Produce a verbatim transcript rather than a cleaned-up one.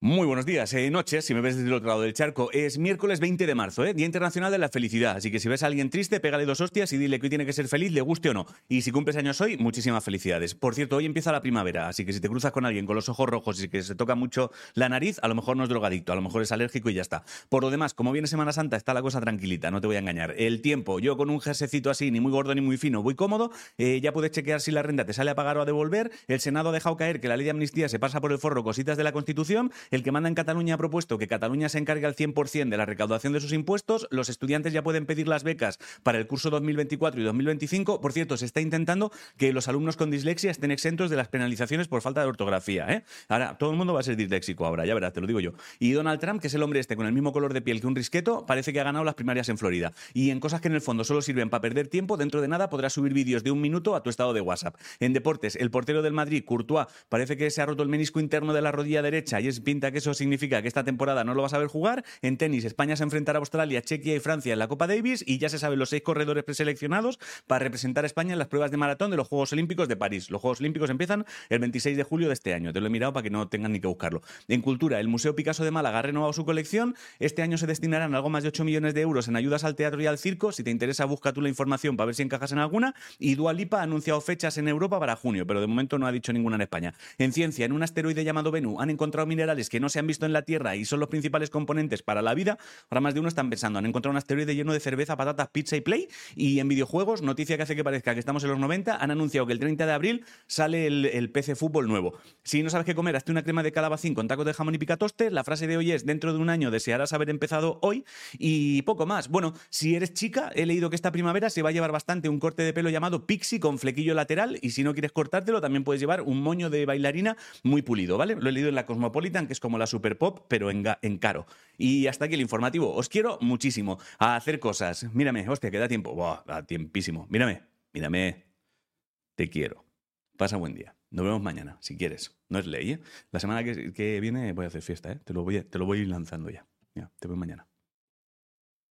Muy buenos días, eh, noches, si me ves desde el otro lado del charco. Es miércoles veinte de marzo, ¿eh? Día Internacional de la Felicidad. Así que si ves a alguien triste, pégale dos hostias y dile que hoy tiene que ser feliz, le guste o no. Y si cumples años hoy, muchísimas felicidades. Por cierto, hoy empieza la primavera, así que si te cruzas con alguien con los ojos rojos y que se toca mucho la nariz, a lo mejor no es drogadicto, a lo mejor es alérgico y ya está. Por lo demás, como viene Semana Santa, está la cosa tranquilita, no te voy a engañar. El tiempo, yo con un jersecito así, ni muy gordo ni muy fino, voy cómodo, eh, ya puedes chequear si la renta te sale a pagar o a devolver. El Senado ha dejado caer que la ley de amnistía se pasa por el forro cositas de la Constitución. El que manda en Cataluña ha propuesto que Cataluña se encargue al cien por ciento de la recaudación de sus impuestos. Los estudiantes ya pueden pedir las becas para el curso dos mil veinticuatro y dos mil veinticinco. Por cierto, se está intentando que los alumnos con dislexia estén exentos de las penalizaciones por falta de ortografía, ¿eh? Ahora, todo el mundo va a ser disléxico ahora, ya verás, te lo digo yo. Y Donald Trump, que es el hombre este con el mismo color de piel que un risqueto, parece que ha ganado las primarias en Florida. Y en cosas que en el fondo solo sirven para perder tiempo, dentro de nada podrás subir vídeos de un minuto a tu estado de WhatsApp. En deportes, el portero del Madrid, Courtois, parece que se ha roto el menisco interno de la rodilla derecha y es pinta que eso significa que esta temporada no lo vas a ver jugar. En tenis, España se enfrentará a Australia, Chequia y Francia en la Copa Davis y ya se saben los seis corredores preseleccionados para representar a España en las pruebas de maratón de los Juegos Olímpicos de París. Los Juegos Olímpicos empiezan el veintiséis de julio de este año. Te lo he mirado para que no tengan ni que buscarlo. En cultura, el Museo Picasso de Málaga ha renovado su colección. Este año se destinarán algo más de ocho millones de euros en ayudas al teatro y al circo. Si te interesa, busca tú la información para ver si encajas en alguna. Y Dua Lipa ha anunciado fechas en Europa para junio, pero de momento no ha dicho ninguna en España. En ciencia, en un asteroide llamado Bennu han encontrado minerales que no se han visto en la Tierra y son los principales componentes para la vida. Ahora más de uno están pensando, han encontrado un asteroide lleno de cerveza, patatas, pizza y play. Y en videojuegos, noticia que hace que parezca que estamos en los noventa, han anunciado que el treinta de abril sale el, el P C Fútbol nuevo. Si no sabes qué comer, hazte una crema de calabacín con tacos de jamón y picatoste. La frase de hoy es, dentro de un año desearás haber empezado hoy. Y poco más. Bueno, si eres chica, he leído que esta primavera se va a llevar bastante un corte de pelo llamado pixie con flequillo lateral. Y si no quieres cortártelo, también puedes llevar un moño de bailarina muy pulido, ¿vale? Lo he leído en la Cosmopolitan, que es como la Super Pop, pero en, en caro. Y hasta aquí el informativo. Os quiero muchísimo a hacer cosas. Mírame, hostia, que da tiempo. Buah, da tiempísimo. Mírame, mírame. Te quiero. Pasa buen día. Nos vemos mañana, si quieres. No es ley, ¿eh? La semana que, que viene voy a hacer fiesta, ¿eh? Te lo voy, a, te lo voy lanzando ya. Ya, te veo mañana.